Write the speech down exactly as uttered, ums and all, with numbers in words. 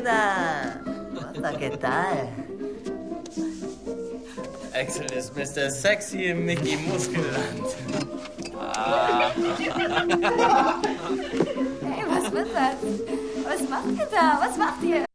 Kinder! Hola, ¿qué tal? Axel ist Mister Sexy im Mickey Muskelland. Hey, was wird das? Was macht ihr da? Was macht ihr?